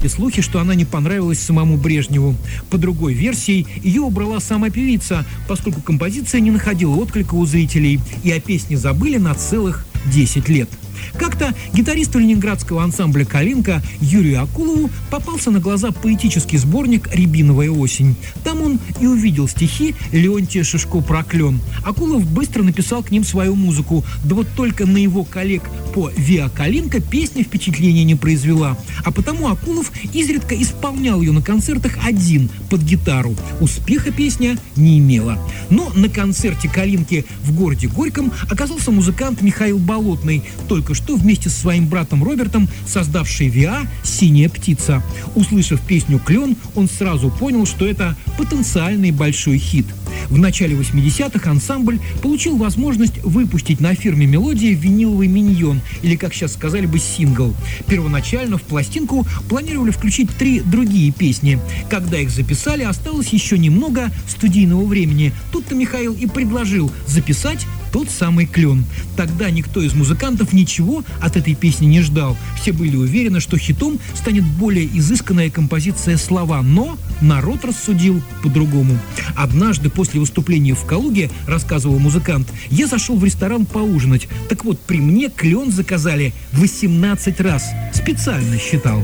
Пошли слухи, что она не понравилась самому Брежневу. По другой версии, ее убрала сама певица, поскольку композиция не находила отклика у зрителей, и о песне забыли на целых 10 лет. Как-то гитаристу ленинградского ансамбля «Калинка» Юрию Акулову попался на глаза поэтический сборник «Рябиновая осень». Там он и увидел стихи Леонтия Шишко про клен. Акулов быстро написал к ним свою музыку, да вот только на его коллег по «Виа Калинка» песня впечатления не произвела, а потому Акулов изредка исполнял ее на концертах один, под гитару. Успеха песня не имела. Но на концерте «Калинки» в городе Горьком оказался музыкант Михаил Болотный, только что вместе со своим братом Робертом создавший ВИА «Синяя птица». Услышав песню «Клен», он сразу понял, что это потенциальный большой хит. В начале 80-х ансамбль получил возможность выпустить на фирме «Мелодия» виниловый миньон, или, как сейчас сказали бы, сингл. Первоначально в пластинку планировали включить 3 другие песни. Когда их записали, осталось еще немного студийного времени. Тут-то Михаил и предложил записать тот самый «Клен». Тогда никто из музыкантов ничего от этой песни не ждал. Все были уверены, что хитом станет более изысканная композиция «Слова», но народ рассудил по-другому. Однажды после выступления в Калуге, рассказывал музыкант, я зашел в ресторан поужинать. Так вот, при мне «Клен» заказали 18 раз. Специально считал.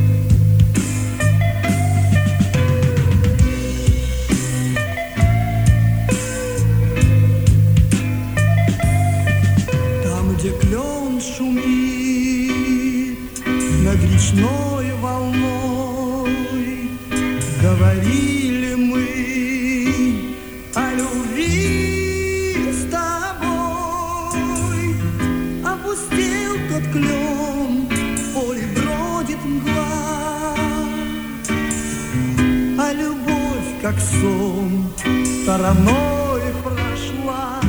Где клен шумит над речной волной, говорили мы о любви с тобой. Опустел тот клен, в поле бродит мгла, а любовь, как сон, стороной прошла.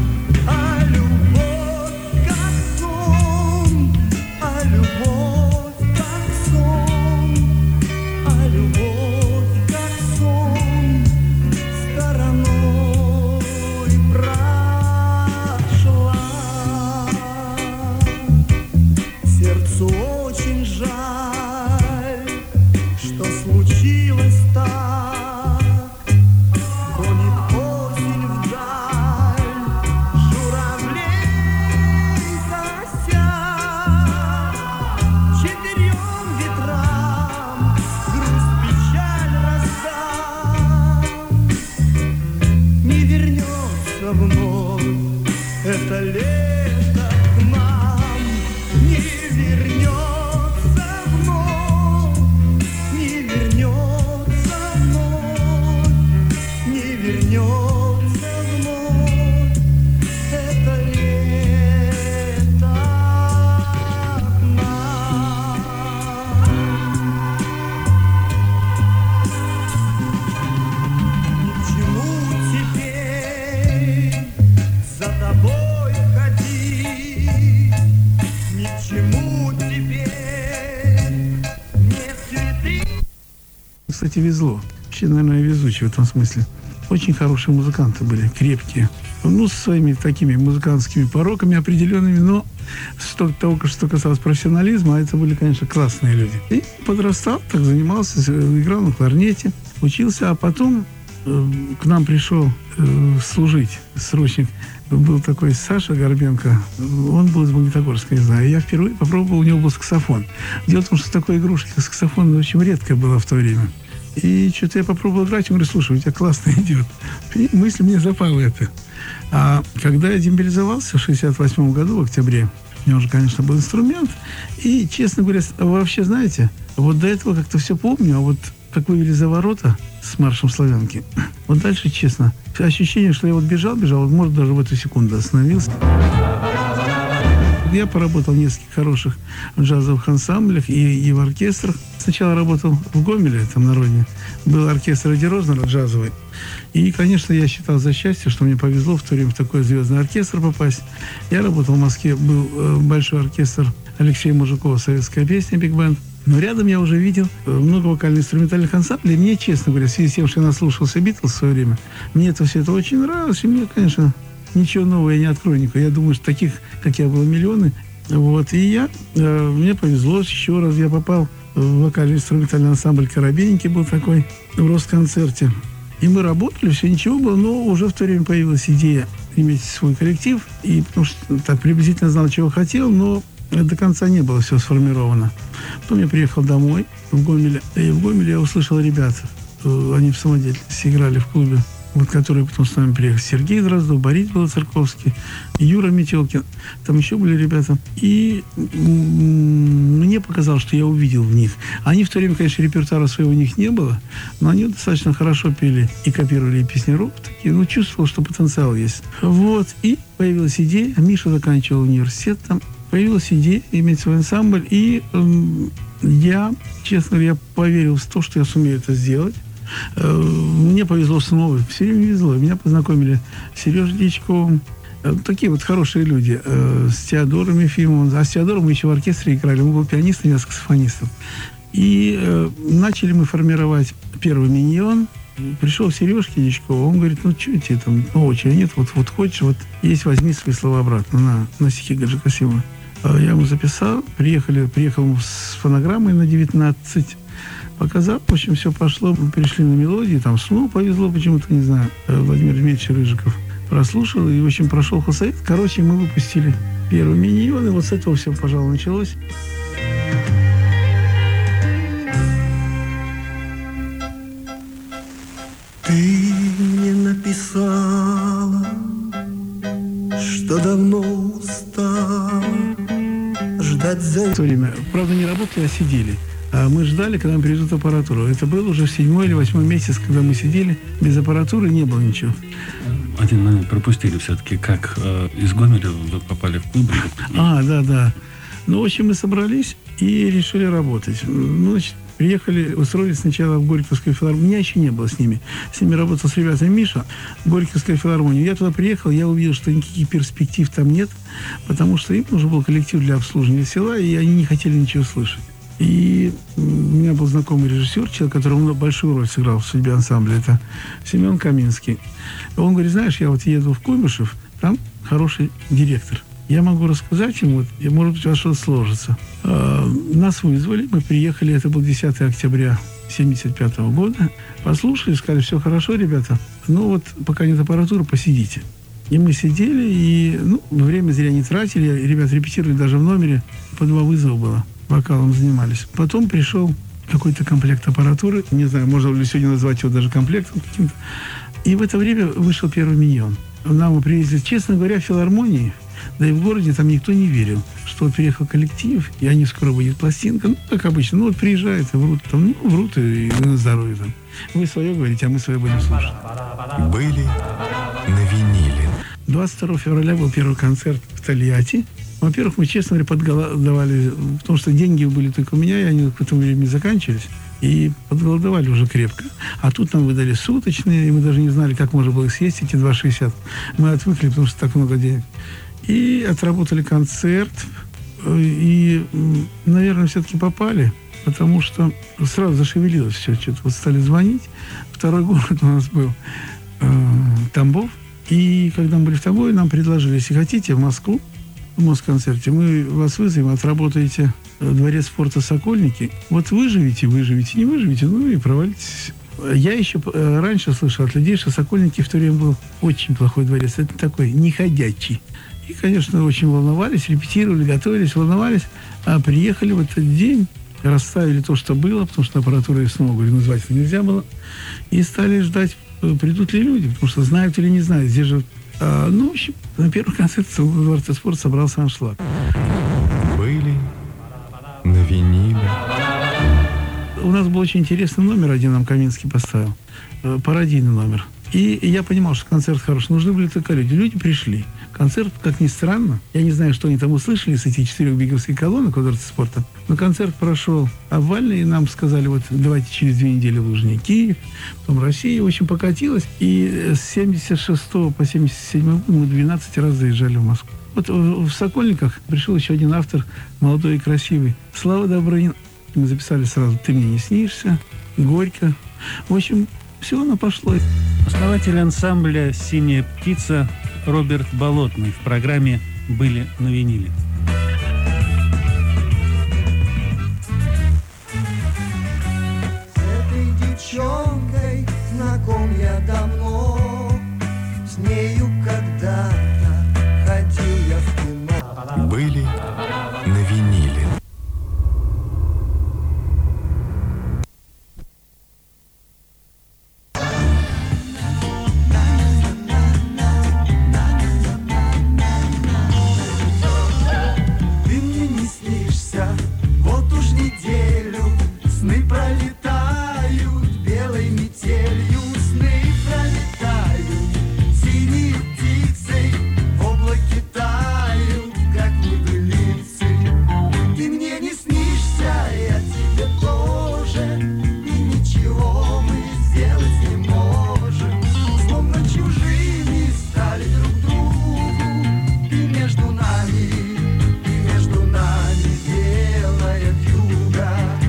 Это лето к нам не вернется вновь, не вернется вновь, не вернется вновь. Это лето к нам. Ни к чему теперь за тобой ходить, ни к чему теперь не цветы. Кстати, везло. Вообще, наверное, везучий в этом смысле. Очень хорошие музыканты были, крепкие. Ну, с своими такими музыкантскими пороками определенными, но только что касалось профессионализма, а это были, конечно, классные люди. И подрастал, так занимался, играл на кларнете, учился, а потом к нам пришел служить срочник. Был такой Саша Горбенко, он был из Магнитогорска, не знаю. Я впервые попробовал, у него был саксофон. Дело в том, что такой игрушки, как саксофон, очень редкая была в то время. И что-то я попробовал играть, он говорит, слушай, у тебя классно идет. И мысль мне запала это. А когда я демобилизовался в 68 году, в октябре, у меня уже, конечно, был инструмент. И, честно говоря, вообще, знаете, вот до этого как-то все помню, а вот как вывели за ворота с маршем Славянки, вот дальше, честно, ощущение, что я вот бежал, вот, может, даже в эту секунду остановился. Я поработал в нескольких хороших джазовых ансамблях и в оркестрах. Сначала работал в Гомеле, там на родине. Был оркестр Эдди Рознера джазовый. И, конечно, я считал за счастье, что мне повезло в то время в такой звездный оркестр попасть. Я работал в Москве, был большой оркестр Алексея Мужикова «Советская песня», биг-бенд. Но рядом я уже видел много вокально-инструментальных ансамблей. Мне, честно говоря, в связи с тем, что я наслушался Битлз в свое время, мне это все это очень нравилось. И мне, конечно, ничего нового я не открою никого. Я думаю, что таких, как я, было миллионы. Вот. И мне повезло, еще раз я попал вокально-инструментальный ансамбль «Коробейники» был такой в Росконцерте. И мы работали, все ничего было, но уже в то время появилась идея иметь свой коллектив. И потому что так приблизительно знал, чего хотел, но до конца не было все сформировано. Потом я приехал домой в Гомеле. И в Гомеле я услышал ребят. Они в самодеятельности играли в клубе, вот, которые потом с нами приехали. Сергей Дроздов, Борис Белоцерковский, Юра Метелкин. Там еще были ребята. И мне показалось, что я увидел в них. Они в то время, конечно, репертуара своего у них не было, но они достаточно хорошо пели и копировали песни рок. Такие, чувствовал, что потенциал есть. Вот. И появилась идея. Миша заканчивал университет там. Появилась идея иметь свой ансамбль. И я, честно говоря, поверил в то, что я сумею это сделать. Мне повезло снова, все время везло. Меня познакомили с Сережей Дьячковым. Такие вот хорошие люди. С Теодором Ефимовым. А с Теодором мы еще в оркестре играли. Он был пианистом, я саксофонистом. И начали мы формировать первый миньон. Пришел Сережка Дьячкова. Он говорит, что тебе там, очень нет, вот хочешь, вот есть, возьми свои слова обратно на стихи Гаджи Касимова. Я ему записал. Приехал с фонограммой на 19. Показал, в общем, все пошло. Мы перешли на мелодии, там снова повезло почему-то, не знаю. Владимир Дмитриевич Рыжиков прослушал, и, в общем, прошел худсовет. Короче, мы выпустили первый миньон, и вот с этого все, пожалуй, началось. Ты мне написала, что давно устала ждать за... В то время, правда, не работали, а сидели. А мы ждали, когда нам привезут аппаратуру. Это был уже 7-й или 8-й месяц, когда мы сидели. Без аппаратуры не было ничего. Один момент пропустили все-таки. Как из Гомеля вы попали в клуб? Да. В общем, мы собрались и решили работать. Значит, приехали, устроились сначала в Горьковскую филармонию. Меня еще не было с ними. С ними работал с ребятами Миша, Горьковская филармония. Я туда приехал, я увидел, что никаких перспектив там нет, потому что им нужен был коллектив для обслуживания села, и они не хотели ничего слышать. И у меня был знакомый режиссер, человек, который большую роль сыграл в судьбе ансамбля, это Семен Каминский. Он говорит, знаешь, я вот еду в Куйбышев, там хороший директор. Я могу рассказать ему, и, может быть, у вас что-то сложится. Нас вызвали, мы приехали, это был 10 октября 1975 года. Послушали, сказали, все хорошо, ребята, пока нет аппаратуры, посидите. И мы сидели, и время зря не тратили, ребята репетировали даже в номере, по 2 вызова было. Вокалом занимались. Потом пришел какой-то комплект аппаратуры. Не знаю, можно ли сегодня назвать его даже комплектом каким-то. И в это время вышел первый миньон. Нам его привезли, честно говоря, в филармонии. Да и в городе там никто не верил, что приехал коллектив, и они скоро будет пластинка. Как обычно. Приезжают и врут. Врут и на здоровье там. Вы свое говорите, а мы свое будем слушать. Были на виниле. 22 февраля был первый концерт в Тольятти. Во-первых, мы, честно говоря, подголодовали, потому что деньги были только у меня, и они в этом времени заканчивались. И подголодовали уже крепко. А тут нам выдали суточные, и мы даже не знали, как можно было их съесть, эти 2,60. Мы отвыкли, потому что так много денег. И отработали концерт. И, наверное, все-таки попали, потому что сразу зашевелилось все. Что-то стали звонить. Второй город у нас был Тамбов. И когда мы были в Тамбове, нам предложили, если хотите, в Москву, в Москонцерте, мы вас вызовем, отработаете дворец спорта «Сокольники». Вот выживете, не выживете, и провалитесь. Я еще раньше слышал от людей, что «Сокольники» в то время был очень плохой дворец. Это такой неходячий. И, конечно, очень волновались, репетировали, готовились, волновались. А приехали в этот день, расставили то, что было, потому что аппаратуру снова, назвать это нельзя было. И стали ждать, придут ли люди, потому что знают или не знают. Здесь же в общем, на первый концерт в Дворце спорта собрался аншлаг. Были на виниле. У нас был очень интересный номер, один нам Каминский поставил. Пародийный номер. И я понимал, что концерт хороший. Нужны были только люди. Люди пришли. Концерт, как ни странно, я не знаю, что они там услышали с этих 4 биговских колонок в Дворце спорта, но концерт прошел овальный, и нам сказали, давайте через 2 недели в Лужники, потом Россия, в общем, покатилась. И с 76 по 77 год мы 12 раз заезжали в Москву. В «Сокольниках» пришел еще один автор, молодой и красивый, Слава Добрынин. Мы записали сразу «Ты мне не снишься», «Горько». В общем, все оно пошло. Основатель ансамбля «Синяя птица» Роберт Болотный в программе «Были на виниле». девчонкой знаком я давно. С нею когда-то ходил я в кино. Были на виниле. Ты мне не снишься, вот уж неделю. Сны пролетают белой метелью. Сны пролетают синей птицей. В облаке тают, как небылицы. Ты мне не снишься, я тебе тоже. И ничего мы сделать не можем. Словно чужими стали друг другу. Ты между нами белая вьюга.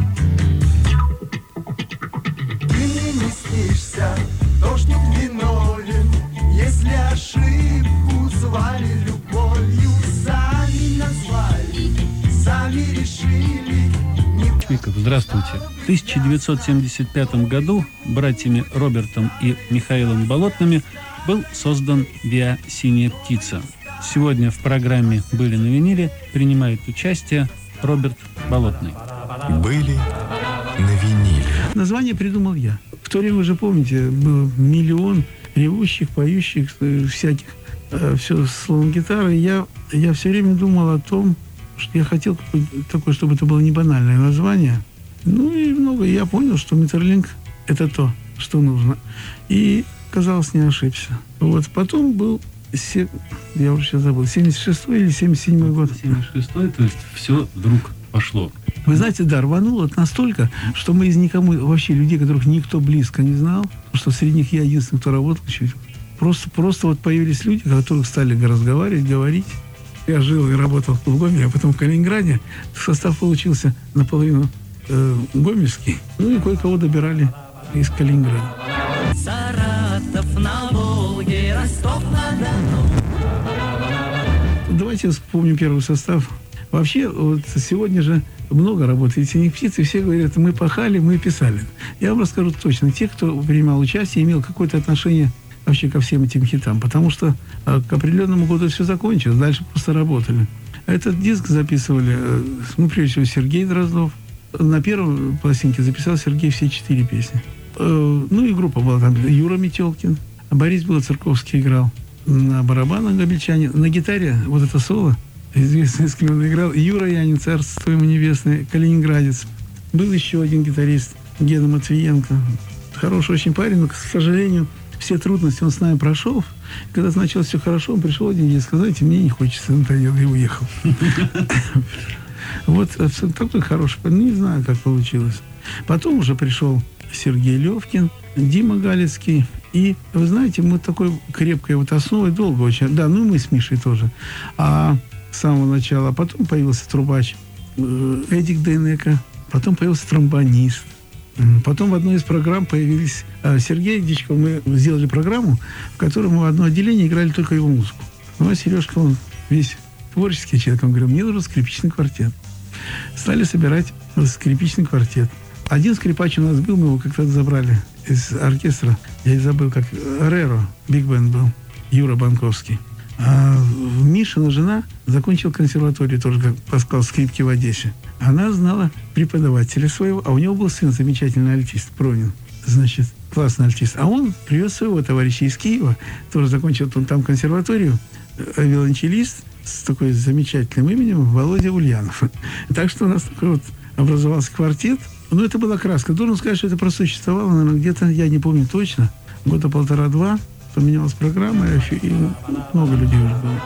Ты мне не снишься, дождик виновен, если ошибку звали любовью. Сами назвали, сами решили. Чвиков, здравствуйте. В 1975 году братьями Робертом и Михаилом Болотными был создан ВИА «Синяя птица». Сегодня в программе «Были на виниле» принимает участие Роберт Болотный. Были на виниле. Название придумал я. В то время, вы же помните, был миллион ревущих, поющих, всяких, все с словом гитары. Я все время думал о том, что я хотел такое, чтобы это было не банальное название. Ну и много. Я понял, что Метерлинк — это то, что нужно. И, казалось, не ошибся. Вот. Потом был, я уже сейчас забыл, 76-й или 77-й год. 76-й, то есть все вдруг пошло. Вы знаете, да, рвануло настолько, что мы из никому, вообще людей, которых никто близко не знал, потому что среди них я единственный, кто работал еще. Просто вот появились люди, которых стали разговаривать, говорить. Я жил и работал в Гомеле, а потом в Калининграде. Состав получился наполовину гомельский. Ну и кое-кого добирали из Калининграда. Саратов на Волге, Ростов-на-Дону. Давайте вспомним первый состав. Вообще, вот сегодня же много работает «Синих птиц», и все говорят, мы пахали, мы писали. Я вам расскажу точно. Те, кто принимал участие, имел какое-то отношение вообще ко всем этим хитам, потому что к определенному году все закончилось, дальше просто работали. Этот диск записывали, прежде всего, Сергей Дроздов. На первой пластинке записал Сергей все 4 песни. Ну и группа была там. Юра Метелкин, Борис Белоцерковский играл на барабанах, гомельчане. На гитаре вот это соло, известный, с кем он играл, Юра Янин, царство ему небесное, калининградец. Был еще один гитарист, Гена Матвиенко. Хороший очень парень, но, к сожалению, все трудности он с нами прошел. Когда началось все хорошо, он пришел один день и сказал, знаете, мне не хочется, надоело, и уехал. Вот такой хороший парень, не знаю, как получилось. Потом уже пришел Сергей Левкин, Дима Галицкий. И, вы знаете, мы такой крепкой вот основой долго очень... Да, ну и мы с Мишей тоже. А с самого начала. Потом появился трубач Эдик Дейнека. Потом появился тромбонист. Потом в одной из программ появились Сергей Дичков. Мы сделали программу, в которой мы в одно отделение играли только его музыку. Ну, а Сережка, он весь творческий человек. Он говорил, мне нужен скрипичный квартет. Стали собирать скрипичный квартет. Один скрипач у нас был, мы его как-то забрали из оркестра. Я и забыл, как Реро, биг-бенд был, Юра Банковский. А Мишина жена закончила консерваторию тоже, как Паскал, скрипки в Одессе. Она знала преподавателя своего, а у него был сын, замечательный альтист, Пронин. Значит, классный альтист. А он привез своего товарища из Киева, тоже закончил он там консерваторию, виолончелист с такой замечательным именем Володя Ульянов. Так что у нас такой вот образовался квартет. Но это была краска. Должен сказать, что это просуществовало, наверное, где-то, я не помню точно, года 1,5-2. Поменялась программа, и много людей уже было.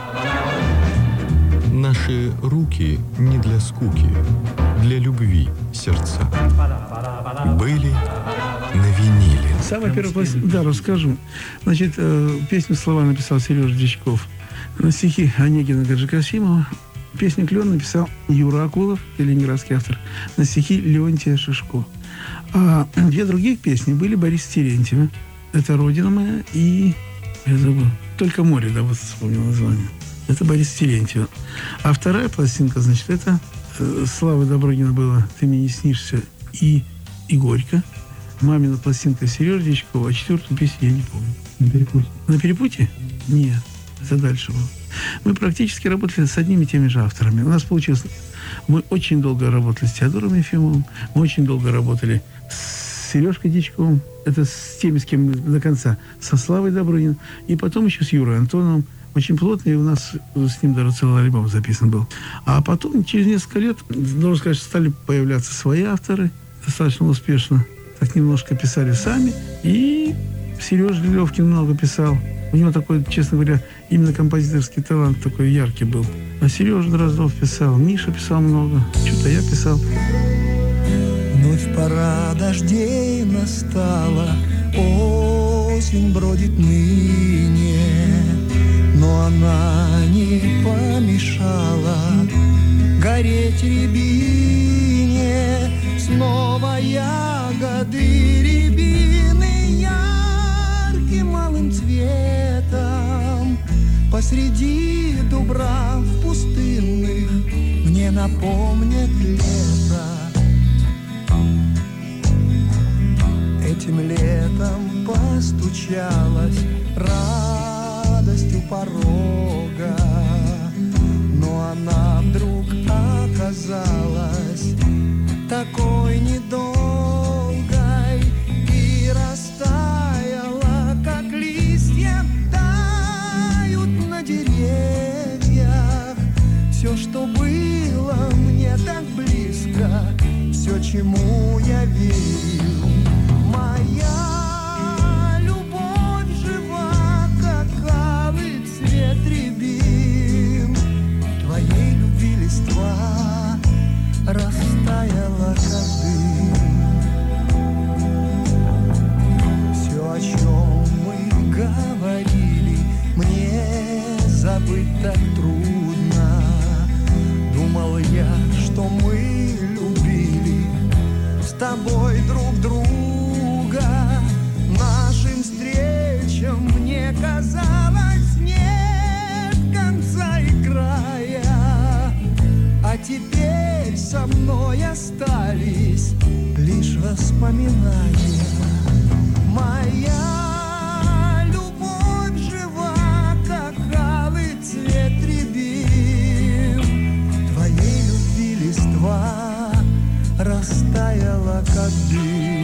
Наши руки не для скуки, для любви сердца. Были на виниле. Самая первая пластинка, да, расскажу. Значит, песню слова написал Сережа Дичков. На стихи Онегина Гаджикасимова. Песню «Клен» написал Юра Акулов, ленинградский автор. На стихи Леонтия Шишко. А 2 других песни были Бориса Терентьева. Это «Родина моя» и... Я забыл. «Только море», да, вот вспомнил название. Это Борис Терентьева. А вторая пластинка, значит, это Славы Добрыгина было «Ты мне не снишься» и «Горько». «Мамина пластинка» Сережа Дичкова, а 4-ю песню я не помню. На перепутье. На перепутье? Нет, это дальше было. Мы практически работали с одними и теми же авторами. У нас получилось... Мы очень долго работали с Теодором Ефимовым, мы очень долго работали с Сережкой Дичковым, это с теми, с кем мы до конца, со Славой Добрыниным, и потом еще с Юрой Антоновым. Очень плотно, и у нас с ним даже целый альбом записан был. А потом, через несколько лет, должен сказать, стали появляться свои авторы, достаточно успешно. Так немножко писали сами, и Сережа Левкин много писал. У него такой, честно говоря, именно композиторский талант такой яркий был. А Сережа Дроздов писал, Миша писал много, что-то я писал. Вновь пора дождей настала, осень бродит ныне, но она не помешала гореть рябине. Снова ягоды рябины ярким малым цветом посреди дубрав пустынных мне напомнят лето. Этим летом постучалась радость у порога, но она вдруг оказалась такой недолгой и растаяла, как листья тают на деревьях. Все, что было мне так близко, все, чему я верю, моя любовь жива, как алый цвет рябин. Твоей любви листва растаяла, как дым. Все, о чем мы говорили, мне забыть так трудно. Думал я, что мы любили с тобой друг друга. Нашим встречам мне казалось нет конца и края, а теперь со мной остались лишь воспоминания. Моя любовь жива, как алый цвет рябин. Твоей любви листва растаяла, как дым.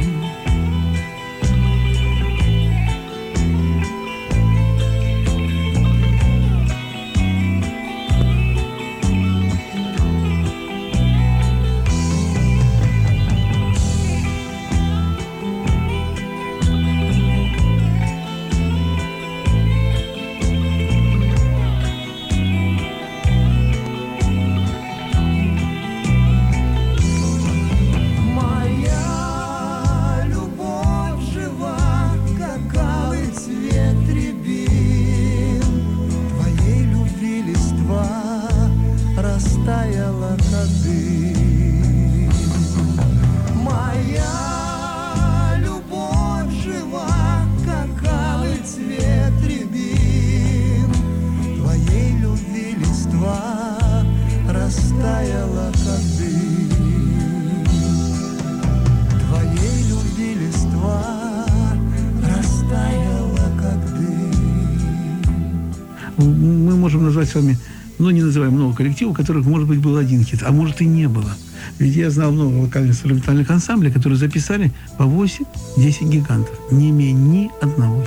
Мы можем назвать с вами, ну, не называем много коллективов, у которых, может быть, был один хит, а может и не было. Ведь я знал много вокально-инструментальных ансамблей, которые записали по 8-10 гигантов, не имея ни одного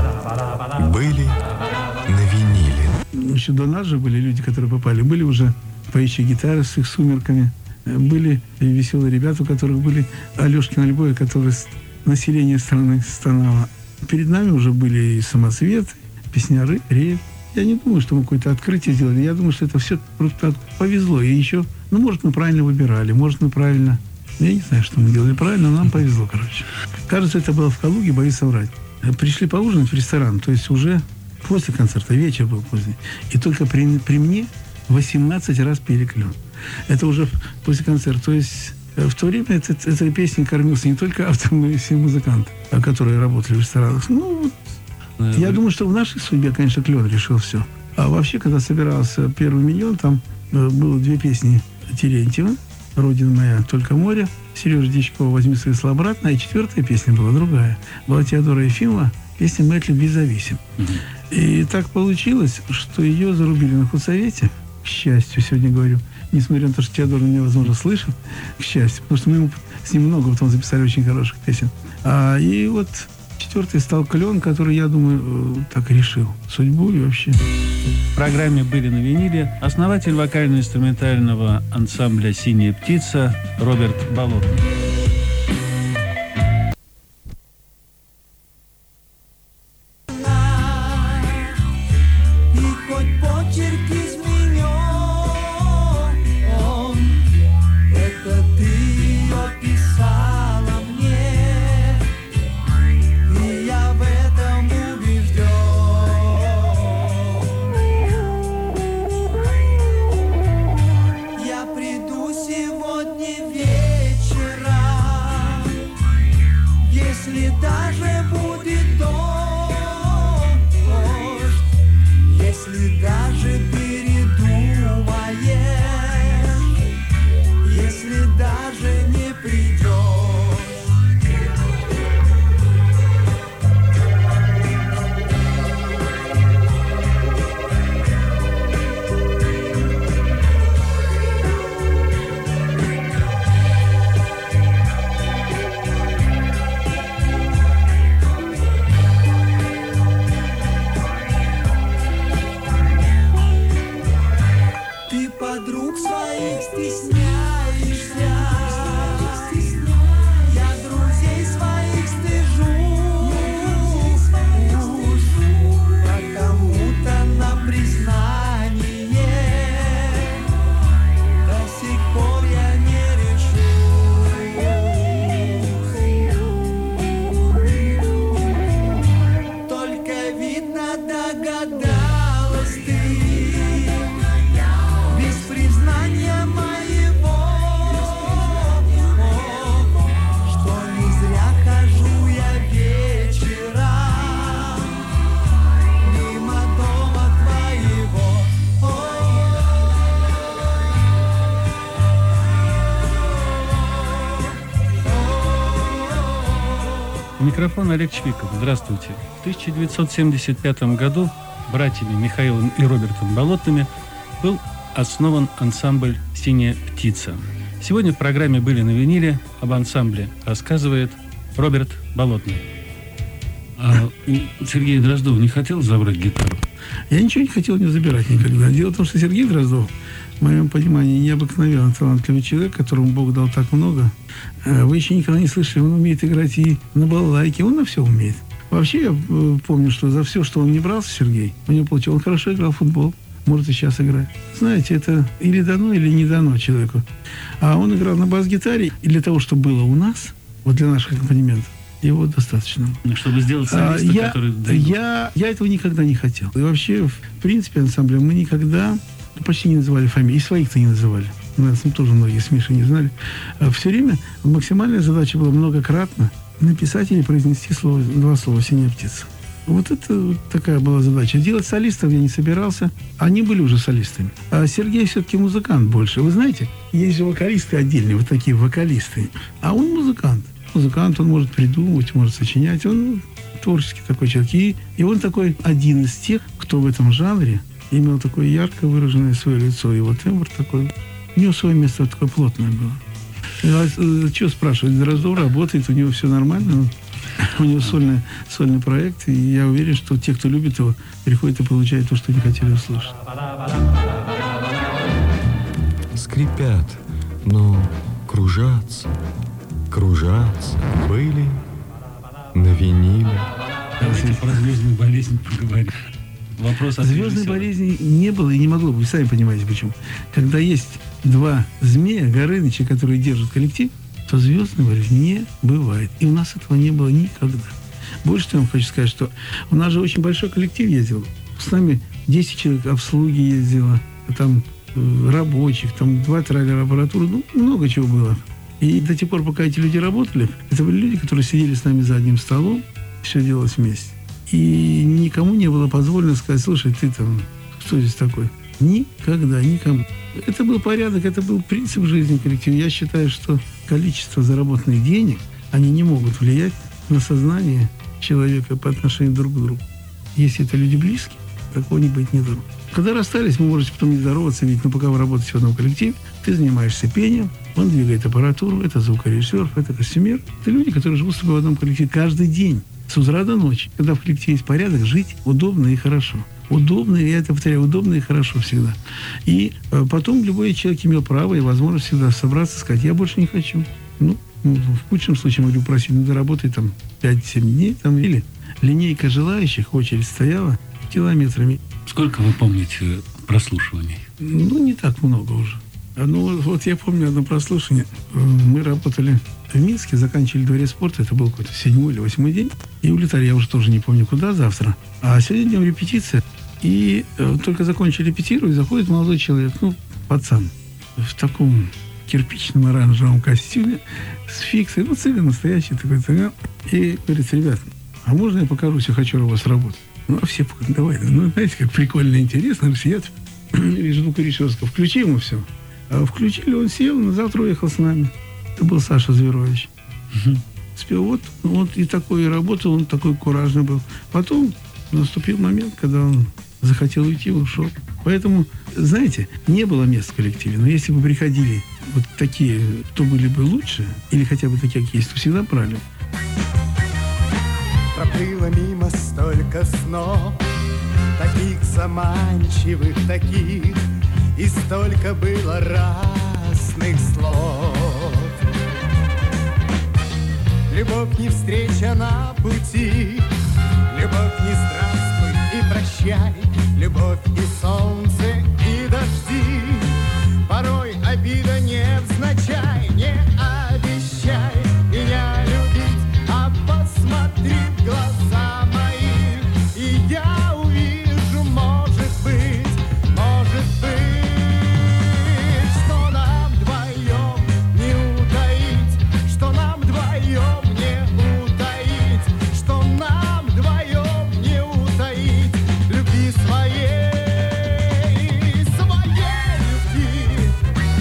хита. Были на виниле. Еще до нас же были люди, которые попали. Были уже поющие гитары с их сумерками. Были веселые ребята, у которых были Алешкин альбомы, которые население страны стонало. Перед нами уже были и самоцветы, песняры, рев. Я не думаю, что мы какое-то открытие сделали. Я думаю, что это все просто повезло. И еще, ну, может, мы правильно выбирали, может, мы правильно... Я не знаю, что мы делали правильно, но нам повезло, короче. Кажется, это было в Калуге, боюсь соврать. Пришли поужинать в ресторан, то есть уже после концерта, вечер был поздний. И только при мне 18 раз пели «Клен». Это уже после концерта. То есть в то время этой песней кормился не только автор, но и все музыканты, которые работали в ресторанах. Ну, я думаю, что в нашей судьбе, конечно, «Клен» решил все. А вообще, когда собирался первый «Миллион», там было 2 песни Терентьева, «Родина моя, только море». Сережа Дичкова «Возьми свои слова обратно». И 4-я песня была другая. Была Теодора Ефимова, песня «Мы от любви зависим». И так получилось, что ее зарубили на худсовете. К счастью, сегодня говорю. Несмотря на то, что Теодор меня, возможно, слышит. К счастью. Потому что мы с ним много потом записали очень хороших песен. И вот 4-й стал «Клен», который, я думаю, так решил судьбу и вообще. В программе «Были на виниле» основатель вокально-инструментального ансамбля «Синяя птица» Роберт Болотный. Если даже будет дождь, если даже передумаешь, если даже не придешь. Подруг своих стесняешься, я друзей своих стыжусь, а кому-то на признание до сих пор я не решусь. Только видно догадалась ты. Признание моего, что не зря хожу я вечером мимо дома твоего. У микрофона Олег Чвиков. Здравствуйте. В 1975 году братьями Михаилом и Робертом Болотными был основан ансамбль «Синяя птица». Сегодня в программе «Были на виниле» об ансамбле рассказывает Роберт Болотный. А Сергей Дроздов не хотел забрать гитару? Я ничего не хотел не забирать никогда. Дело в том, что Сергей Дроздов, в моем понимании, необыкновенно талантливый человек, которому Бог дал так много. Вы еще никогда не слышали, он умеет играть и на балалайке, он на все умеет. Вообще, я помню, что за все, что он не брался, Сергей, у него получилось. Он хорошо играл в футбол. Может и сейчас играть. Знаете, это или дано, или не дано человеку. А он играл на бас-гитаре, и для того, чтобы было у нас, вот для наших аккомпанементов, его достаточно. Чтобы сделать солиста, который... Я этого никогда не хотел. И вообще, в принципе, ансамблем мы никогда почти не называли фамилии. И своих-то не называли. У нас тоже многие с Мишей не знали. Все время максимальная задача была многократно написать или произнести два слова «Синяя птица». Вот это такая была задача. Делать солистов я не собирался. Они были уже солистами. А Сергей все-таки музыкант больше. Вы знаете, есть же вокалисты отдельные, вот такие вокалисты. А он музыкант. Музыкант, он может придумывать, может сочинять. Он творческий такой человек. И он такой один из тех, кто в этом жанре имел такое ярко выраженное свое лицо. Его тембр такой. У него свое место такое плотное было. Что спрашивать? Дроздов работает, у него все нормально. У него сольный проект, и я уверен, что те, кто любит его, приходят и получают то, что не хотели услышать. Скрипят, но кружатся, были на виниле. Давайте про звездную болезнь поговорим. Вопрос звездной болезни не было и не могло быть. Вы сами понимаете, почему. Когда есть два змея, Горыныча, которые держат коллектив, то звездной болезни не бывает. И у нас этого не было никогда. Больше того, я вам хочу сказать, что у нас же очень большой коллектив ездил. С нами 10 человек обслуги ездило, там рабочих, там 2 траллера аппаратуры, много чего было. И до тех пор, пока эти люди работали, это были люди, которые сидели с нами за одним столом, все делалось вместе. И никому не было позволено сказать: слушай, ты там, кто здесь такой? Никогда, никому. Это был порядок, это был принцип жизни коллектива. Я считаю, что количество заработанных денег, они не могут влиять на сознание человека по отношению друг к другу. Если это люди близкие, такого не быть не должно. Когда расстались, вы можете потом не здороваться, ведь пока вы работаете в одном коллективе, ты занимаешься пением, он двигает аппаратуру, это звукорежиссер, это костюмер. Это люди, которые живут с тобой в одном коллективе каждый день, с утра до ночи. Когда в коллективе есть порядок, жить удобно и хорошо. Удобно, я это повторяю, удобно и хорошо всегда. И потом любой человек имел право и возможность всегда собраться и сказать, я больше не хочу. В худшем случае могли просить, доработай там 5-7 дней, там, или линейка желающих, очередь стояла километрами. Сколько вы помните прослушиваний? Не так много уже. Вот я помню одно прослушивание. Мы работали в Минске, заканчивали дворец спорта, это был какой-то 7-й или 8-й день, и улетали, я уже тоже не помню куда, завтра. А сегодня днем репетиция, и только закончили репетировать, заходит молодой человек, пацан, в таком кирпичном оранжевом костюме, с фиксой, цыган настоящий такой цыган, и говорит, ребят, а можно я покажусь, я хочу у вас работать? А все давай, знаете, как прикольно, интересно, сидят, и ждут Ришевского, включи ему все. А включили, он сел, на завтра уехал с нами. Это был Саша Зверович. Спел, вот и такой работал, он такой куражный был. Потом наступил момент, когда он захотел уйти, ушел. Поэтому, знаете, не было мест в коллективе, но если бы приходили вот такие, кто были бы лучше, или хотя бы такие, как есть, то всегда брали. Проплыло мимо столько снов, таких заманчивых, таких, и столько было разных слов. Любовь не встреча на пути, любовь не здравствуй и прощай, любовь и солнце, и дожди. Порой обида невзначай, не обещай меня любить, а посмотри в глаза мои, и я увижу, может быть, что нам вдвоем не утаить, что нам вдвоем не утаить, что нам вдвоем не утаить любви своей любви.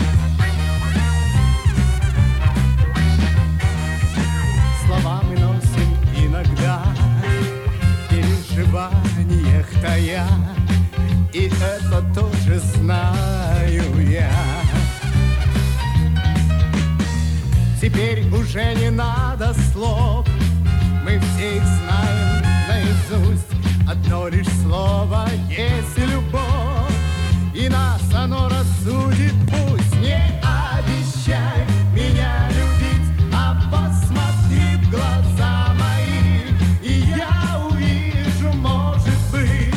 Слова мы носим иногда в переживаниях тая, и это тоже знаю я. Теперь уже не надо слов, мы все их знаем наизусть. Одно лишь слово есть любовь, и нас оно рассудит. Пусть не обещай меня любить, а посмотри в глаза мои, и я увижу, может быть,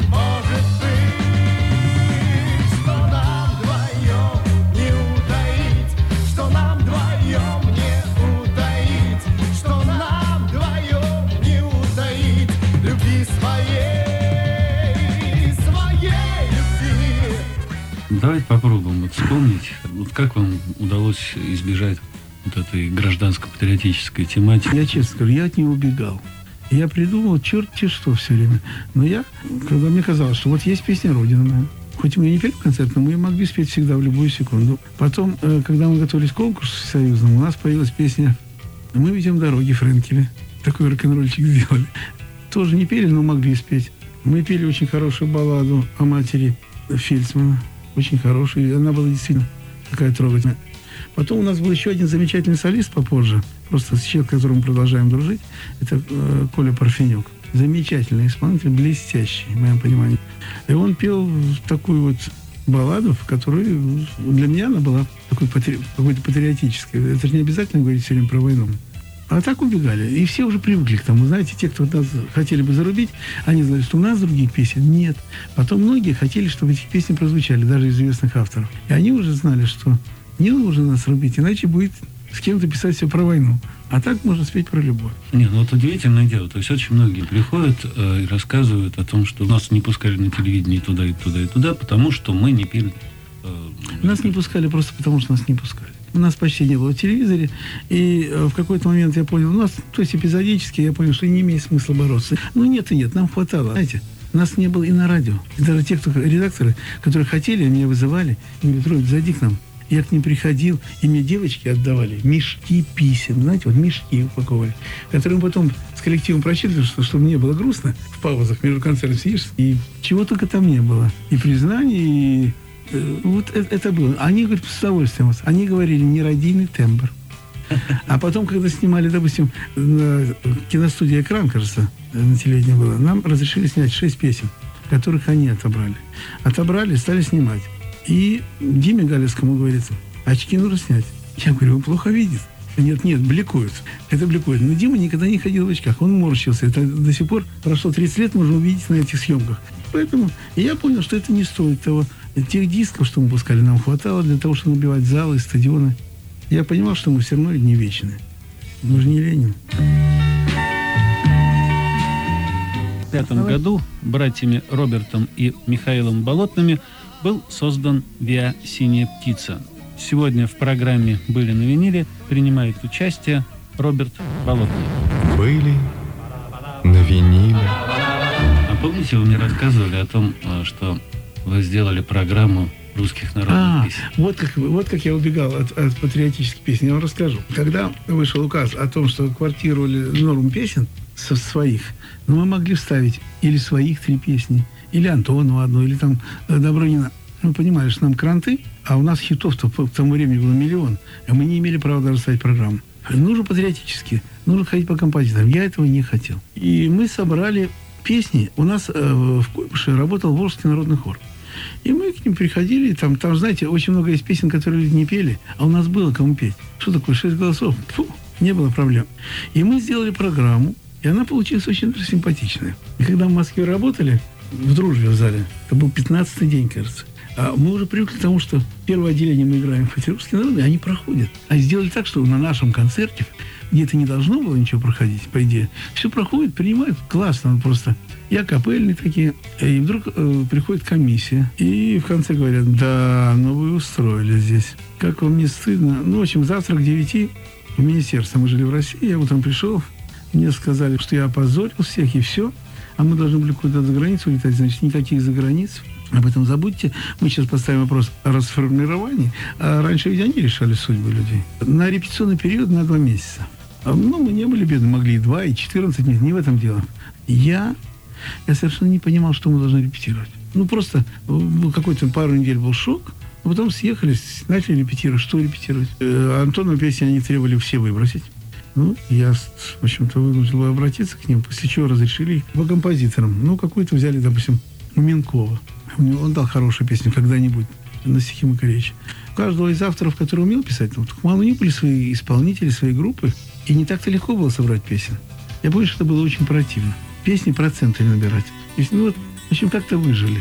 что нам вдвоем не утаить, что нам вдвоем не утаить, что нам вдвоем не утаить любви своей любви. Давайте попробуем вспомнить, как вам удалось избежать этой гражданско-патриотической тематики. Я честно скажу, я от нее убегал. Я придумал черти что все время. Но когда мне казалось, что вот есть песня «Родина моя». Хоть мы и не пели концерт, но мы ее могли спеть всегда, в любую секунду. Потом, когда мы готовились к конкурсу союзному, у нас появилась песня «Мы ведем дороги» Френкеля. Такой рок-н-ролльчик сделали. Тоже не пели, но могли спеть. Мы пели очень хорошую балладу о матери Фельдсмана. Очень хорошую. И она была действительно такая трогательная. Потом у нас был еще один замечательный солист попозже. Просто человек, с которым мы продолжаем дружить. Это Коля Парфенюк. Замечательный исполнитель, блестящий, в моем понимании. И он пел такую вот балладу, в которой для меня она была такой какой-то патриотической. Это же не обязательно говорить все время про войну. А так убегали. И все уже привыкли к тому. Знаете, те, кто нас хотели бы зарубить, они знали, что у нас других песен нет. Потом многие хотели, чтобы эти песни прозвучали, даже известных авторов. И они уже знали, что не нужно нас рубить, иначе будет с кем-то писать все про войну. А так можно спеть про любовь. Нет, вот удивительное дело. То есть очень многие приходят и рассказывают о том, что нас не пускали на телевидении туда и туда и туда, потому что мы не пели. Нас не пускали просто потому, что нас не пускали. У нас почти не было в телевизоре, и в какой-то момент я понял, то есть эпизодически я понял, что не имеет смысла бороться. Нет и нет, нам хватало, знаете. Нас не было и на радио. И даже те, кто редакторы, которые хотели, меня вызывали, и говорили: Роберт, зайди к нам. Я к ним приходил, и мне девочки отдавали мешки писем, знаете, вот мешки упаковывали, которые мы потом с коллективом прочитали, чтобы мне было грустно. В паузах между концертами сидишь, и чего только там не было. И признание, и вот это было. Они, говорят, с удовольствием. Они говорили нерадийный тембр. А потом, когда снимали, допустим, на киностудии «Экран», кажется, на телевидении было, нам разрешили снять 6 песен, которых они отобрали. Отобрали, стали снимать. И Диме Галецкому говорит: очки нужно снять. Я говорю: он плохо видит. Нет, бликует. Это бликует. Но Дима никогда не ходил в очках. Он морщился. Это до сих пор прошло 30 лет, можно увидеть на этих съемках. Поэтому я понял, что это не стоит того. Тех дисков, что мы пускали, нам хватало для того, чтобы набивать залы, стадионы. Я понимал, что мы все равно не вечные. Мы же не Ленин. В 1905 году братьями Робертом и Михаилом Болотными был создан ВИА «Синяя птица». Сегодня в программе «Были на виниле» принимает участие Роберт Болотный. Были на виниле. А помните, вы мне рассказывали о том, что вы сделали программу русских народных песен? Вот как я убегал от патриотических песен. Я вам расскажу. Когда вышел указ о том, что квартировали норму песен своих, мы могли вставить или своих 3 песни, или Антонова одну, или там Добрынина. Мы понимали, что нам кранты, а у нас хитов-то к тому времени было миллион, а мы не имели права даже ставить программу. Нужно патриотически, нужно ходить по композиторам. Я этого не хотел. И мы собрали песни. У нас в Куйбышеве работал Волжский народный хор. И мы к ним приходили, там, знаете, очень много есть песен, которые люди не пели, а у нас было кому петь. Что такое 6 голосов? Фу, не было проблем. И мы сделали программу, и она получилась очень симпатичная. И когда мы в Москве работали, в «Дружбе» в зале, это был 15-й день, кажется, а мы уже привыкли к тому, что первое отделение мы играем русские народные, они проходят. А сделали так, что на нашем концерте, где это не должно было ничего проходить, по идее, все проходит, принимают, классно просто. И акапельные такие. И вдруг приходит комиссия, и в конце говорят: да, вы устроили здесь. Как вам не стыдно? В общем, завтра к 9 в министерство. Мы жили в России, я утром пришел, мне сказали, что я опозорил всех, и все. А мы должны были куда-то за границу летать, значит, никаких за границ. Об этом забудьте. Мы сейчас поставим вопрос о расформировании. А раньше ведь они решали судьбы людей. На репетиционный период на 2 месяца. Мы не были бедны, могли и 2, и 14 месяцев. Не в этом дело. Я совершенно не понимал, что мы должны репетировать. Просто какой-то пару недель был шок. А потом съехали, начали репетировать. Что репетировать? Антонову песни они требовали все выбросить. Я, в общем-то, вынужден был обратиться к ним, после чего разрешили по композиторам. Какую-то взяли, допустим, у Минкова. Он дал хорошую песню «Когда-нибудь» на стихи Макаревича. У каждого из авторов, который умел писать, у них были свои исполнители, свои группы, и не так-то легко было собрать песен. Я помню, что это было очень противно. Песни процентами набирать. В общем, как-то выжили.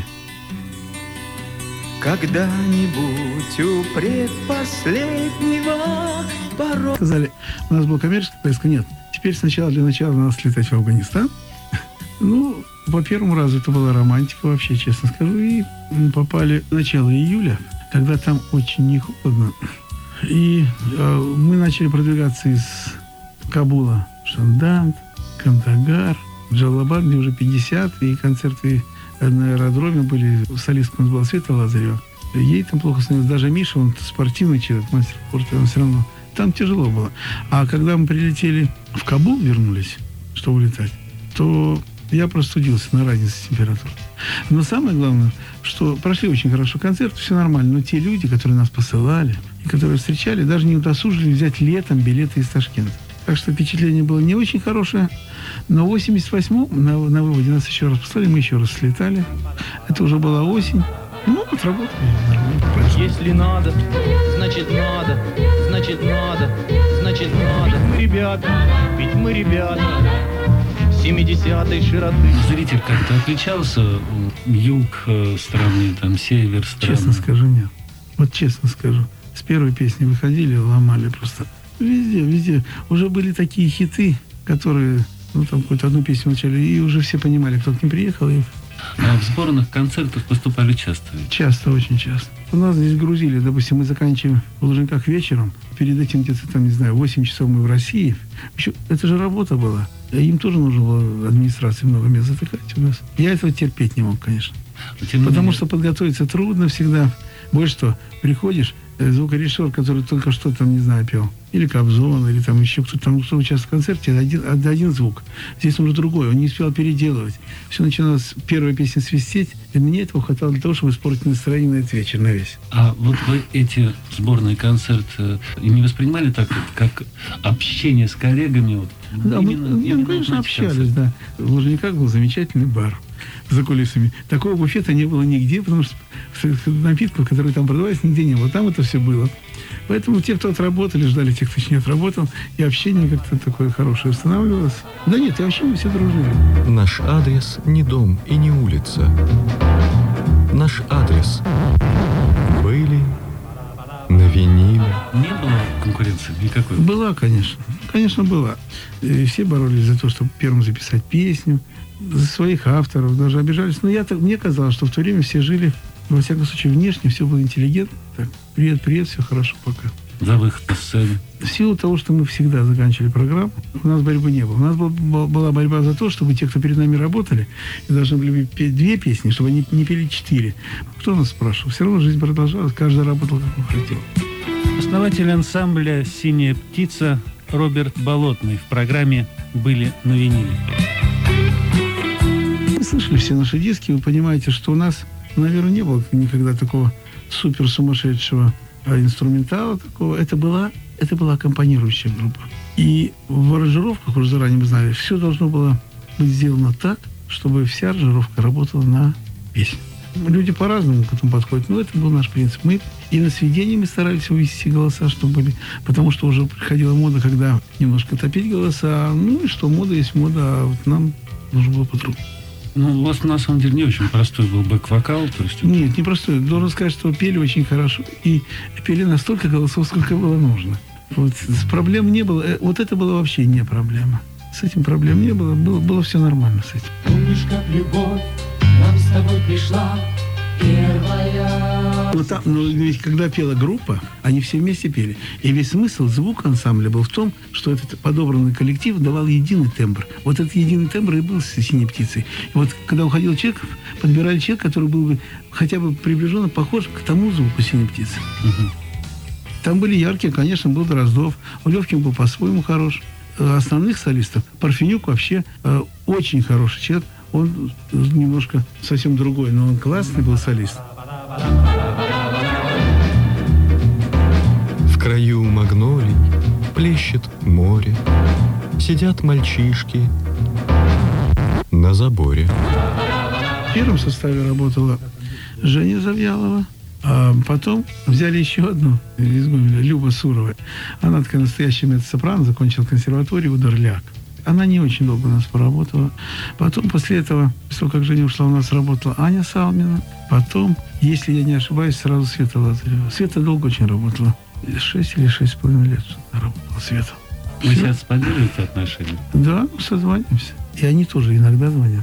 Когда-нибудь у предпоследнего порога. Сказали, у нас была коммерческая поездка. Нет, теперь сначала для начала надо слетать в Афганистан. По первому разу это была романтика вообще, честно скажу. И мы попали в начало июля, когда там очень не холодно. И мы начали продвигаться из Кабула в Шандант, Кандагар, Джалабад, где уже 50, и концерты на аэродроме были. Солисткой у нас была Света Лазарева. Ей там плохо становилось. Даже Миша, он спортивный человек, мастер спорта, он все равно. Там тяжело было. А когда мы прилетели в Кабул, вернулись, чтобы улетать, то я простудился на разнице температуры. Но самое главное, что прошли очень хорошо концерты, все нормально. Но те люди, которые нас посылали и которые встречали, даже не удосужились взять летом билеты из Ташкента. Так что впечатление было не очень хорошее. Но в 88-м на выводе нас еще раз послали, мы еще раз слетали. Это уже была осень. Отработали нормально. Если надо, значит надо, значит надо, значит надо. Ведь мы ребята 70-й широты. Зритель как-то отличался? Юг страны, север страны? Честно скажу, нет. Честно скажу. С первой песни выходили, ломали просто. Везде. Уже были такие хиты, которые, какую-то одну песню начали, и уже все понимали, кто к ним приехал. А в сборных концертах поступали часто? Часто, очень часто. У нас здесь грузили, допустим, мы заканчиваем в Лужниках вечером, перед этим где-то 8 часов мы в России. Еще, это же работа была. Им тоже нужно было администрации много мест затыкать у нас. Я этого терпеть не мог, конечно. Потому что подготовиться трудно всегда. Больше что, приходишь, звукорежиссер, который только что там, не знаю, пел, или Кобзон, или там еще кто-то там, кто участвует в концерте, один звук. Здесь нужно другой, он не успел переделывать. Все начиналось, первая песня свистеть, и мне этого хватало для того, чтобы испортить настроение на этот вечер, на весь. А вот вы эти сборные концерты не воспринимали так, как общение с коллегами? Вот, да, мы, конечно, общались, да. В Лужниках был замечательный бар за кулисами. Такого буфета не было нигде, потому что напитков, которые там продавались, нигде не было. Там это все было. Поэтому те, кто отработали, ждали тех, кто еще не отработал, и общение как-то такое хорошее устанавливалось. Да нет, и вообще мы все дружили. Наш адрес не дом и не улица. Наш адрес. Были на виниле. Не было конкуренции никакой? Была, конечно. Конечно, была. И все боролись за то, чтобы первым записать песню, за своих авторов, даже обижались. Но мне казалось, что в то время все жили, во всяком случае, внешне, все было интеллигентно. Так, привет, все хорошо, пока. За выход на сцену. В силу того, что мы всегда заканчивали программу, у нас борьбы не было. У нас была борьба за то, чтобы те, кто перед нами работали, и должны были петь 2 песни, чтобы они не пели 4. Кто нас спрашивал? Все равно жизнь продолжалась, каждый работал, как он хотел. Основатель ансамбля «Синяя птица» Роберт Болотный в программе «Были на виниле». Вы слышали все наши диски, вы понимаете, что у нас, наверное, не было никогда такого супер сумасшедшего инструментала такого. Это была аккомпанирующая группа. И в аранжировках, уже заранее мы знали, все должно было быть сделано так, чтобы вся аранжировка работала на песню. Люди по-разному к этому подходят, но это был наш принцип. Мы и на сведении мы старались увести голоса, чтобы были, потому что уже приходила мода, когда немножко топить голоса. Ну и что, мода есть мода, а вот нам нужно было по-другому. Ну, у вас, на самом деле, не очень простой был бэк-вокал. То есть... Нет, не простой. Должен сказать, что пели очень хорошо. И пели настолько голосов, сколько было нужно. Вот. Проблем не было. Вот это было вообще не проблема. С этим проблем не было. Было все нормально с этим. Помнишь, как любовь нам с тобой пришла первая? Но ведь когда пела группа, они все вместе пели. И весь смысл звука ансамбля был в том, что этот подобранный коллектив давал единый тембр. Вот этот единый тембр и был с «Синей птицей». И вот когда уходил человек, подбирали человека, который был бы хотя бы приближенно похож к тому звуку «Синей птицы». Угу. Там были яркие, конечно, был Дроздов. Левкин был по-своему хорош. Основных солистов Парфенюк вообще очень хороший человек. Он немножко совсем другой, но он классный был солист. В краю магнолий плещет море. Сидят мальчишки на заборе. В первом составе работала Женя Завьялова. А потом взяли еще одну из Гомеля, Люба Сурова. Она такая настоящая меццо-сопрано, закончила консерваторию у Дорляк. Она не очень долго у нас поработала. Потом, после этого, после того, как Женя ушла, у нас работала Аня Салмина. Потом, если я не ошибаюсь, сразу Света Лазарева. Света долго очень работала. 6 или 6,5 лет работала Света. Вы сейчас поддерживаете отношения? Да, мы созваниваемся. И они тоже иногда звонят.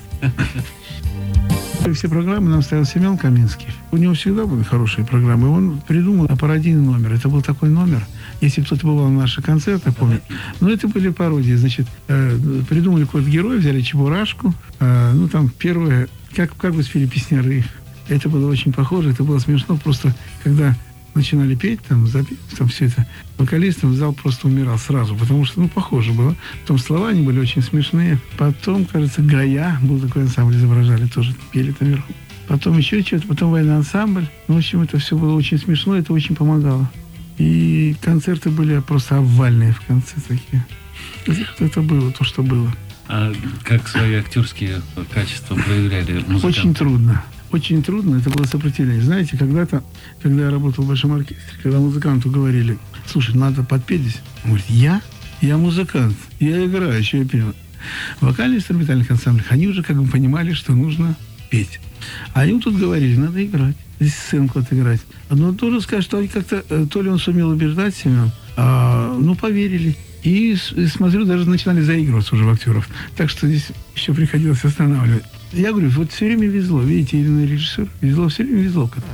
Все программы нам ставил Семен Каминский. У него всегда были хорошие программы. Он придумал пародийный номер. Это был такой номер. Если кто-то бывал на наших концертах, помню. Но это были пародии. Значит, придумали какой-то герой, взяли Чебурашку. Ну, там первое, как бы спели песняры. Это было очень похоже, это было смешно. Просто, когда начинали петь, там все это, вокалистом в зал просто умирал сразу, потому что, похоже было. Потом слова, они были очень смешные. Потом, кажется, Гая, был такой ансамбль, изображали, тоже пели там вверху. Потом еще что-то, потом военный ансамбль. В общем, это все было очень смешно, это очень помогало. И концерты были просто обвальные в конце такие. Это было то, что было. А как свои актерские качества проявляли музыканты? Очень трудно. Очень трудно, это было сопротивление. Знаете, когда-то, когда я работал в Большом оркестре, когда музыканту говорили: слушай, надо подпеть здесь. Он говорит: я музыкант, я играю, что я пел. В вокально-инструментальных ансамблях они уже как бы понимали, что нужно петь. А им тут говорили: надо играть, здесь сценку отыграть. Но должен сказать, что они как-то, то ли он сумел убеждать Семен, поверили. И смотрю, даже начинали заигрываться уже в актеров. Так что здесь еще приходилось останавливать. Я говорю, вот все время везло. Видите, Ирина режиссер, все время везло как-то.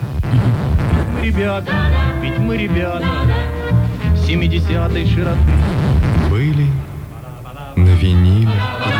Ведь мы ребята 70-й широты. Были на виниле.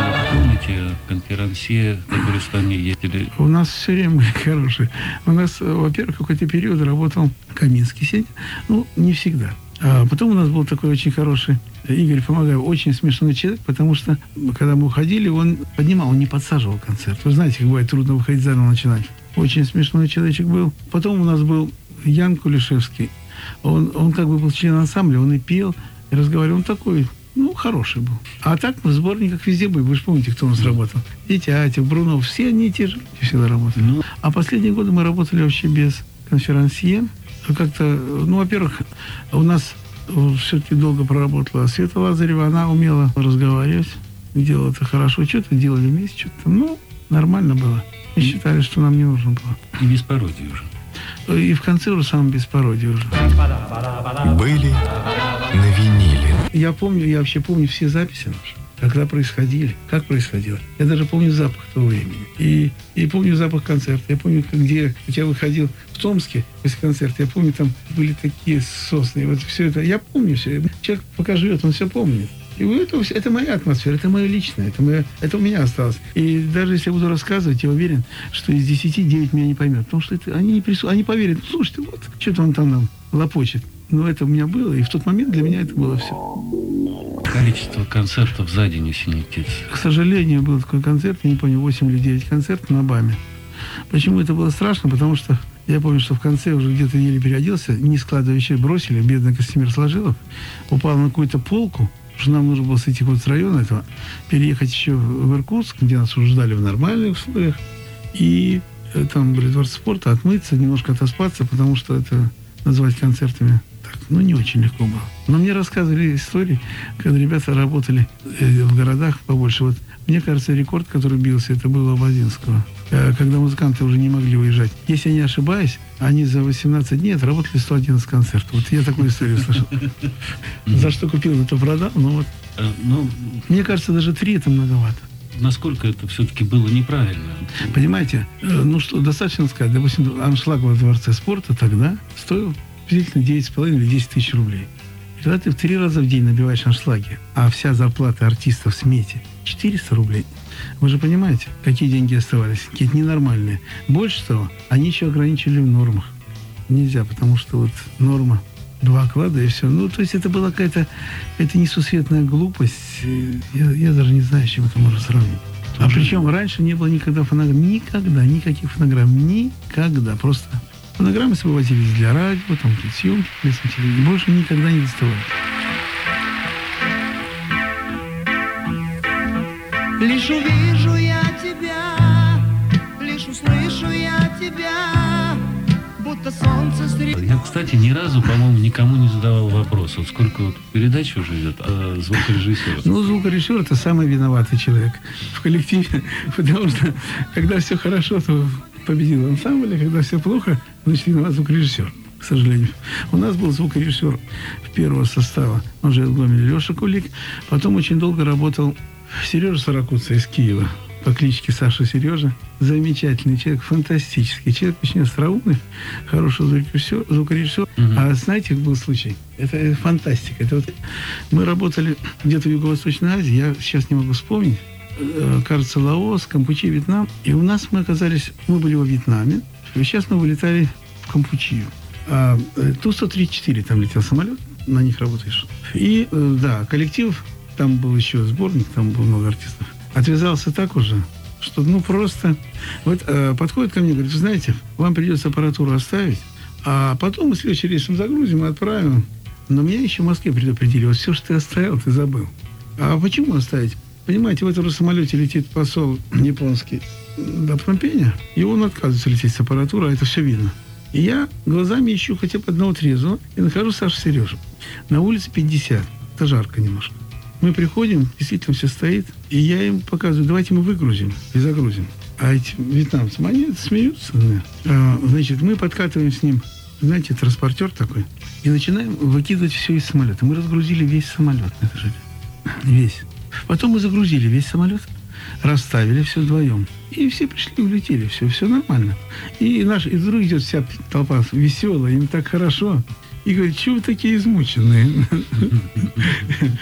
помните конферансье, которые с вами ездили? У нас все время были хорошие. У нас, во-первых, какой-то период работал Каминский Сеня. Ну, не всегда. А потом у нас был такой очень хороший Игорь Помогаев, очень смешной человек, потому что, когда мы уходили, он поднимал, он не подсаживал концерт. Вы знаете, как бывает трудно выходить заново начинать. Очень смешной человечек был. Потом у нас был Ян Кулишевский. Он как бы был членом ансамбля, он и пел, и разговаривал. Он такой, ну, хороший был. А так мы в сборниках везде были. Вы же помните, кто у нас работал? Витятев, Брунов, все они и те же всегда работали. А последние годы мы работали вообще без конферансье. Как-то, ну, во-первых, у нас все-таки долго проработала Света Лазарева, она умела разговаривать, делала это хорошо, что-то делали вместе, что-то там, ну, нормально было. Мы считали, что нам не нужно было. И без пародии уже. И в конце уже сам без пародии уже. Были на виниле. Я вообще помню все записи наши, когда происходили, как происходило. Я даже помню запах того времени. И помню запах концерта. Я помню, где я выходил в Томске после концерта. Я помню, там были такие сосны. И вот все это. Я помню все. Человек пока живет, он все помнит. И это моя атмосфера, это мое личное, это у меня осталось. И даже если я буду рассказывать, я уверен, что из 10 9 меня не поймет. Потому что они поверят, слушайте, вот, что-то он там нам лопочет. Но это у меня было, и в тот момент для меня это было все. Количество концертов за день у «Синей птицы? К сожалению, был такой концерт, я не помню, 8 или 9 концертов на БАМе. Почему это было страшно? Потому что я помню, что в конце уже где-то еле переоделся, не складывая вещей, бросили, бедный Костемир Сложилов, упал на какую-то полку, что нам нужно было с этих вот с района этого переехать еще в Иркутск, где нас уже ждали в нормальных условиях, и там были дворцы спорта, отмыться, немножко отоспаться, потому что это назвать концертами так, ну, не очень легко было. Но мне рассказывали истории, когда ребята работали в городах побольше. Вот, мне кажется, рекорд, который бился, это был Лободинского. Когда музыканты уже не могли выезжать. Если я не ошибаюсь, они за 18 дней отработали 111 концертов. Вот я такую историю слышал. За что купил, за то продал. Но вот, мне кажется, даже 3 это многовато. Насколько это все-таки было неправильно? Понимаете, ну что, достаточно сказать, допустим, аншлаг во Дворце спорта тогда стоил приблизительно 9,5 или 10 тысяч рублей. И когда ты в 3 раза в день набиваешь аншлаги, а вся зарплата артистов в смете 400 рублей, вы же понимаете, какие деньги оставались, какие-то ненормальные. Больше того, они еще ограничили в нормах. Нельзя, потому что вот норма 2 оклада и все. Ну, то есть это была какая-то несусветная глупость. Я даже не знаю, с чем это можно сравнить. А причем раньше не было никогда фонограмм. Никогда, никаких фонограмм. Никогда. Просто фонограммы вывозились для радио, там для съемки, для телевидения. Больше никогда не доставали. Лишь увижу я тебя, лишь услышу я тебя, будто солнце среди... Я, кстати, ни разу, по-моему, никому не задавал вопрос. Вот сколько вот передач уже идет, а звукорежиссер? Ну, звукорежиссер – это самый виноватый человек в коллективе, потому что, когда все хорошо, то победил ансамбль, а когда все плохо, значит, виноват звукорежиссер, к сожалению. У нас был звукорежиссер первого состава, он же из Гомеля, Леша Кулик. Потом очень долго работал Сережа Саракутца из Киева по кличке Саша Сережа. Замечательный человек, фантастический человек, очень остроумный, хороший звукорежиссер. А знаете, как был случай? Это фантастика. Это вот мы работали где-то в Юго-Восточной Азии, я сейчас не могу вспомнить, кажется, Лаос, Кампучия, Вьетнам. И у нас мы были во Вьетнаме, и сейчас мы вылетали в Кампучию. Ту-134 там летел самолет, на них работаешь. И, да, коллектив, там был еще сборник, там было много артистов. Отвязался так уже, что, ну, просто... Вот подходит ко мне, говорит, вы знаете, вам придется аппаратуру оставить, а потом мы следующий рейс загрузим и отправим. Но меня еще в Москве предупредили, вот все, что ты оставил, ты забыл. А почему оставить? Понимаете, в этом же самолете летит посол японский до Пномпеня, и он отказывается лететь с аппаратурой, а это все видно. И я глазами ищу хотя бы одного трезвого, и нахожу Сашу Сережу. На улице 50, это жарко немножко. Мы приходим, действительно все стоит, и я им показываю, давайте мы выгрузим и загрузим. А эти вьетнамцы, они смеются. Значит, мы подкатываем с ним, знаете, транспортер такой, и начинаем выкидывать все из самолета. Мы разгрузили весь самолет на этаже. Весь. Потом мы загрузили весь самолет, расставили все вдвоем. И все пришли, улетели, все нормально. И вдруг идет вся толпа веселая, им так хорошо. И говорит, что вы такие измученные?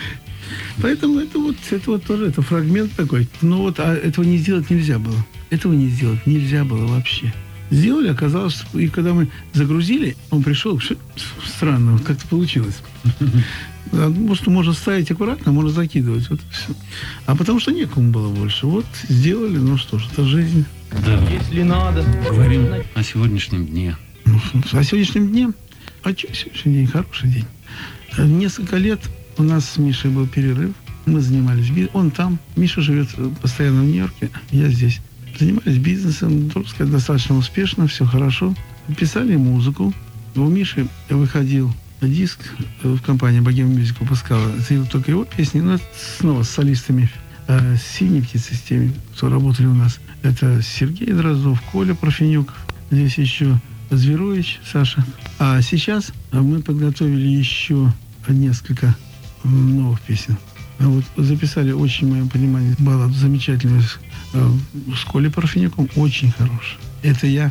Поэтому это вот тоже это фрагмент такой. Но вот этого не сделать нельзя было. Этого не сделать нельзя было вообще. Сделали, оказалось, и когда мы загрузили, он пришел, странно, вот как-то получилось. Просто можно ставить аккуратно, можно закидывать. Вот все. А потому что некому было больше. Вот сделали, ну что ж, это жизнь. Да. Если надо. Говорим о сегодняшнем дне. О сегодняшнем дне? А что сегодняшний день? Хороший день. Несколько лет у нас с Мишей был перерыв. Мы занимались бизнесом. Он там. Миша живет постоянно в Нью-Йорке. Я здесь. Занимались бизнесом. Должен сказать, достаточно успешно. Все хорошо. Писали музыку. У Миши выходил диск в компании Bohemian Music, выпускала. Это только его песни. Но снова с солистами «Синей птицы», с теми, кто работали у нас. Это Сергей Дроздов, Коля Парфенюк. Здесь еще Зверович, Саша. А сейчас мы подготовили еще несколько новых песен. Вот записали очень, в моем понимании, балладу замечательную с Колей Парфенюком, очень хорошая. Это я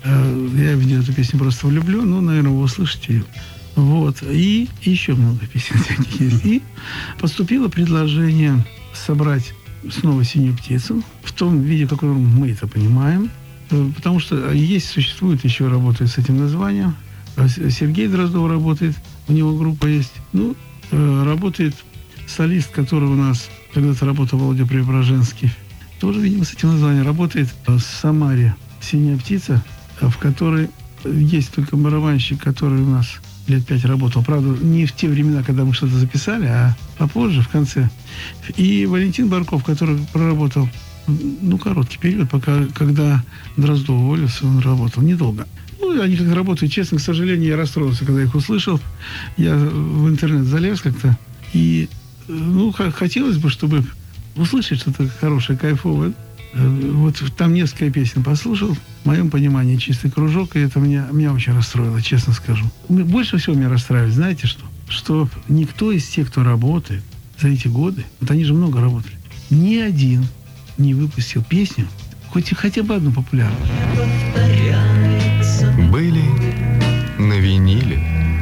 в эту песню просто влюблен, ну, наверное, вы услышите ее. Вот. И еще много песен всяких есть. И поступило предложение собрать снова «Синюю птицу» в том виде, в котором мы это понимаем. Потому что существует еще, работает с этим названием. Сергей Дроздов работает, у него группа есть. Ну, работает солист, который у нас когда-то работал, Володя Преображенский. Тоже, видимо, с этим названием. Работает в Самаре «Синяя птица», в которой есть только барабанщик, который у нас лет 5 работал. Правда, не в те времена, когда мы что-то записали, а попозже, в конце. И Валентин Барков, который проработал короткий период, когда Дроздов уволился, он работал недолго. Ну, они как работают, честно, к сожалению, я расстроился, когда их услышал. Я в интернет залез как-то. И, хотелось бы, чтобы услышать что-то хорошее, кайфовое. Вот там несколько песен послушал. В моем понимании чистый кружок, и это меня очень расстроило, честно скажу. Больше всего меня расстраивает, знаете что? Что никто из тех, кто работает за эти годы, вот они же много работали, ни один не выпустил песню, хотя бы одну популярную. Были на виниле.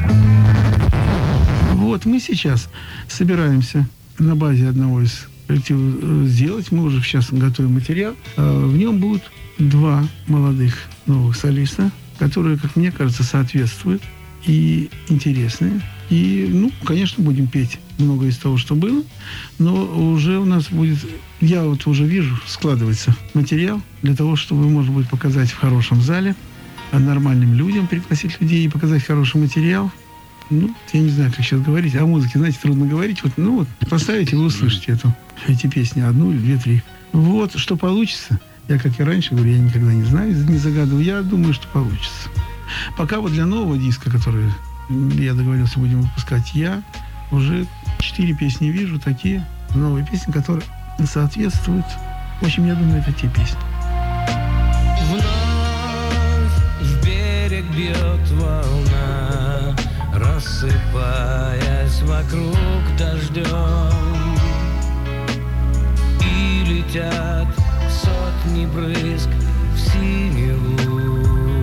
Вот мы сейчас собираемся на базе одного из коллективов сделать. Мы уже сейчас готовим материал. В нем будут 2 молодых новых солиста, которые, как мне кажется, соответствуют и интересные. И, конечно, будем петь много из того, что было, но уже у нас будет, я вот уже вижу, складывается материал для того, чтобы, может быть, показать в хорошем зале, нормальным людям пригласить людей и показать хороший материал. Я не знаю, как сейчас говорить. О музыке, знаете, трудно говорить. Поставите, вы услышите эти песни, 1 или 2, 3. Вот, что получится. Я, как и раньше говорю, я никогда не знаю, не загадываю. Я думаю, что получится. Пока вот для нового диска, который я договорился, будем выпускать, я уже 4 песни вижу, такие новые песни, которые соответствуют. В общем, я думаю, это те песни. Вновь в берег бьет волна, рассыпаясь вокруг дождем, и летят сотни брызг в синеву.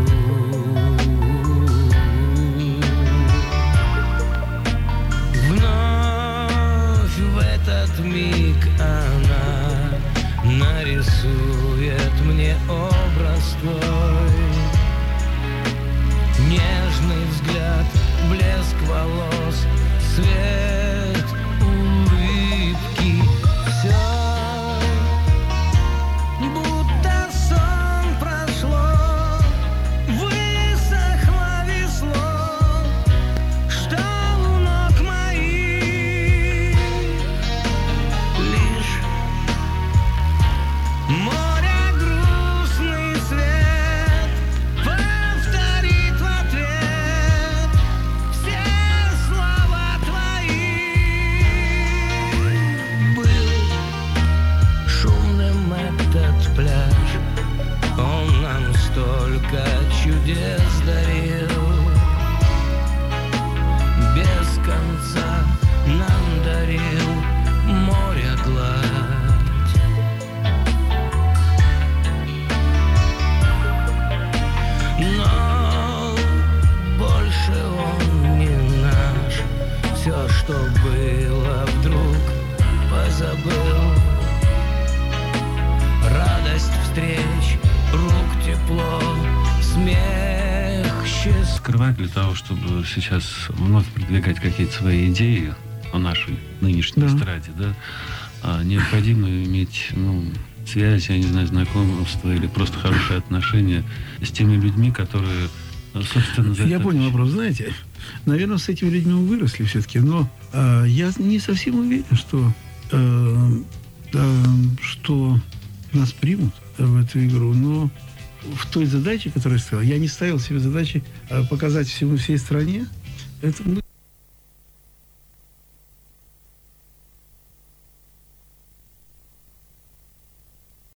Вновь в этот миг она нарисует мне образ твой, нежный взгляд, блеск волос, свет улыбки, все будто сон прошло, высохло весло, что у ног моих лишь море грустный свет. скрывать для того, чтобы сейчас вновь продвигать какие-то свои идеи о нашей нынешней эстраде, да, необходимо иметь, связь, я не знаю, знакомство или просто хорошие отношения с теми людьми, которые, собственно, за Я это понял вопрос. Знаете, наверное, с этими людьми мы выросли все-таки, но я не совсем уверен, что нас примут в эту игру, но в той задаче, которую я ставил, я не ставил себе задачи показать всей стране. Это мы